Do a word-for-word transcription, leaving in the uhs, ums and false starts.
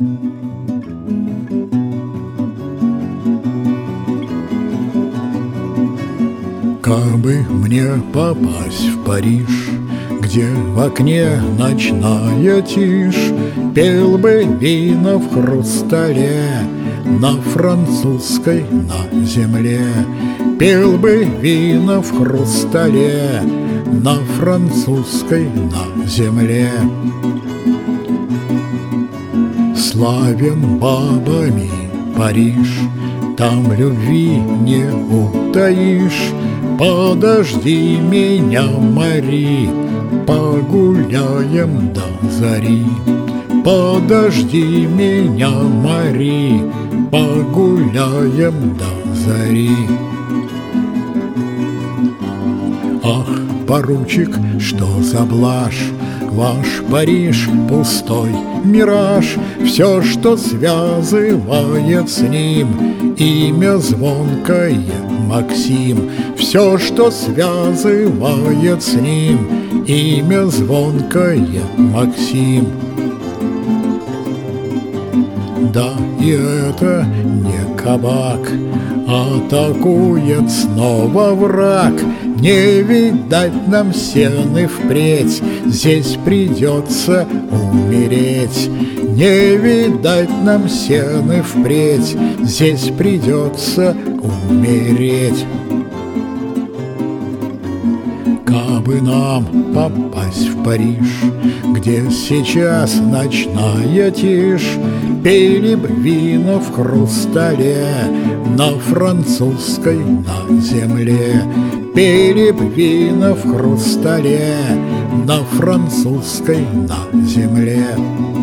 Кабы мне попасть в Париж, где в окне ночная тишь, пел бы вина в хрустале на французской на земле, пел бы вина в хрустале на французской на земле. Славен бабами Париж, там любви не утаишь. Подожди меня, Мари, погуляем до зари. Подожди меня, Мари, погуляем до зари. Ах, поручик, что за блажь, ваш Париж пустой мираж. Все, что связывает с ним, имя звонкое Максим. Все, что связывает с ним, имя звонкое Максим. Да, и это не кабак, атакует снова враг. Не видать нам сены впредь, здесь придется умереть. Не видать нам сены впредь, здесь придется умереть. Кабы нам попасть в Париж, где сейчас ночная тишь, пели б вина в хрустале на французской на земле, пели б вина в хрустале на французской на земле.